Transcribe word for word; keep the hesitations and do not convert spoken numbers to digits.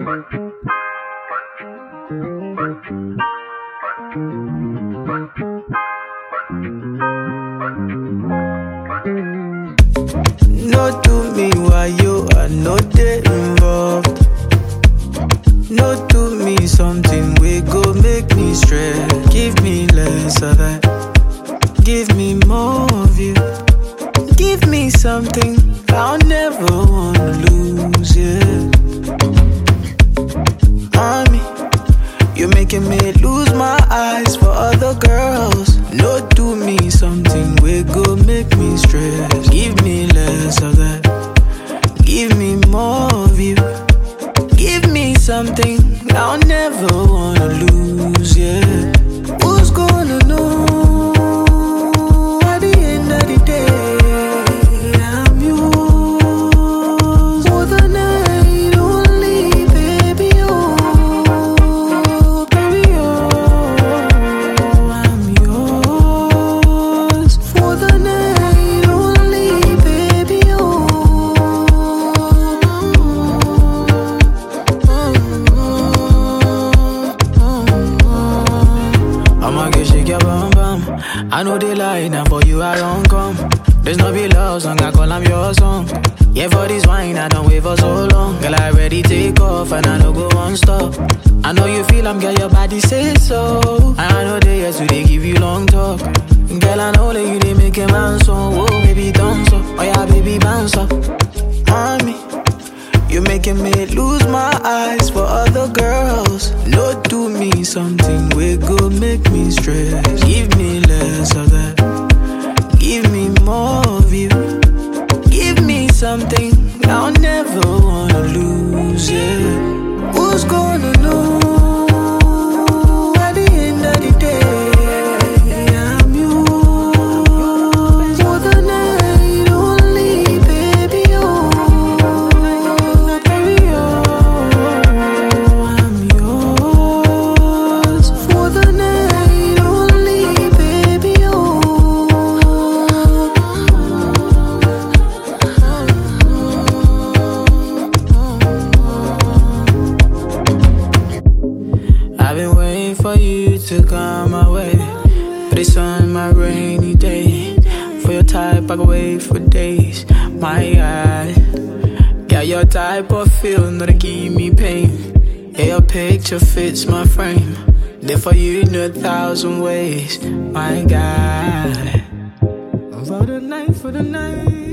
No do me why you are not there involved. No do me something we go make me stress. Give me less of that. Give me more of you. Give me something I'll never wanna lose, yeah. Mommy, you're making me lose my eyes for other girls. No do me something we go make me stress. Give me less of that. Give me more of you. Give me something I'll never wanna lose, yeah. Who's gonna know at the end of the day I'm yours for the night only, baby, oh, baby, oh, I'm yours for the night only, baby, oh. I'ma get shake your bum bum. I know they lie, now for you I don't come. There's no be love song, I call I'm your song. Yeah, for this wine, I don't wait for so long. Girl, I already take off and I don't go one stop. I know you feel I'm girl, your body say so. I know they yes, they give you long talk. Girl, I know that you they make a man so. Oh, baby, dance up. Oh yeah, baby, bounce up. Mommy, you're making me lose my eyes for other girls. No do me something we go make me stress. Give me less of that. Give me more of you. Give me something I'll never wanna lose, yeah. Who's gonna know at the end of the day I'm yours for the night only, baby, oh, baby, oh, I'm yours for the night only, baby, oh. I've been waiting for you to come my way. For the sun, my rainy day. For your type, I can wait for days. My God, got your type of feel, not to give me pain. Yeah, your picture fits my frame. There for you in a thousand ways. My God, for the night, for the night.